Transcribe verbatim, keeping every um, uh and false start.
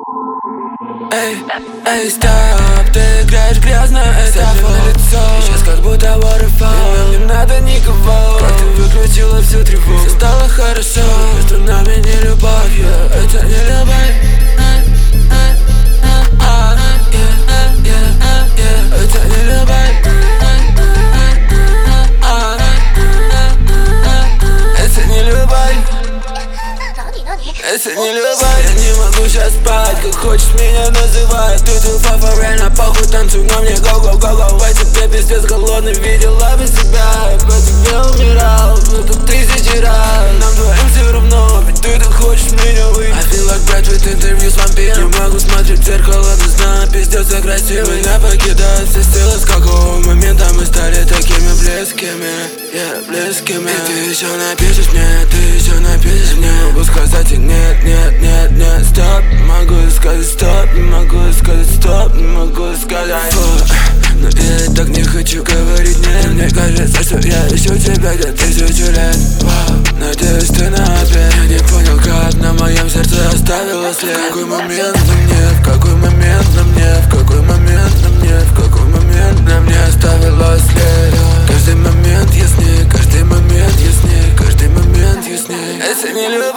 Эй, эй, стоп, ты играешь грязно, это на лицо. Сейчас как будто waterfall, нам не надо никого. Как ты выключила всю тревогу, все стало хорошо. Между нами не любовь, yeah, это не любовь. Это не любовь. Это не любовь. Это не любовь. Я не могу сейчас спать, как хочешь меня называть. Ты тут папа, реально похуй, танцуй на мне, go-go-go-go. В тебе пиздец голодный, видела бы себя. Я по тебе умирал, ну тут тысячи раз. Нам двоим все равно, ведь ты так хочешь меня выйти. I feel like Brad with интервью с вампиром. Не могу смотреть в зеркало, но знаю, пиздец я красивый. Меня покидают все силы, с какого момента мы стали такими близкими, yeah, близкими. И ты еще напишешь мне, ты еще напишешь мне. Могу сказать и нет, нет, нет, нет, стоп. Не могу сказать стоп, не могу сказать стоп, не могу сказать фу. Но я так не хочу говорить нет. Мне кажется, что я ищу тебя где тысячу лет. Вау, надеюсь ты на ответ. Я не понял, как на моем сердце оставила след. В какой момент на мне, в какой момент на мне, в какой момент на мне, в какой момент на мне оставила след. Каждый момент яснее, каждый момент яснее, каждый момент яснее. Это не любовь.